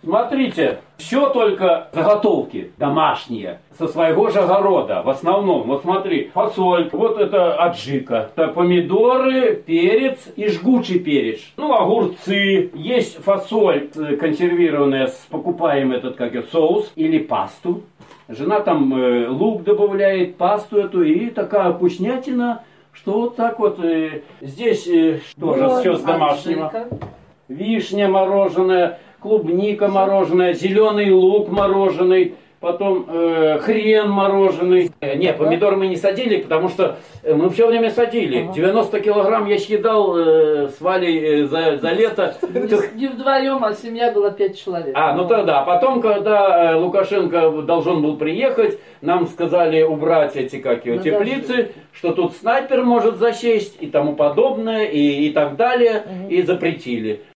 Смотрите, все только заготовки домашние, со своего же огорода, в основном. Вот смотри, фасоль, вот это аджика, это помидоры, перец и жгучий перец. Ну, огурцы, есть фасоль консервированная, покупаем этот, соус или пасту. Жена там лук добавляет, пасту эту, и такая вкуснятина, что вот так вот. Здесь тоже все с домашнего. Вишня мороженая, клубника мороженая, зеленый лук мороженый, потом хрен мороженый. Не, помидоры мы не садили, потому что мы все время садили. 90 килограмм я съедал с Валей за лето. Не вдвоем, а семья была 5 человек. Ну тогда. Потом, когда Лукашенко должен был приехать, нам сказали убрать эти, теплицы, что тут снайпер может засесть и тому подобное, и так далее, и запретили.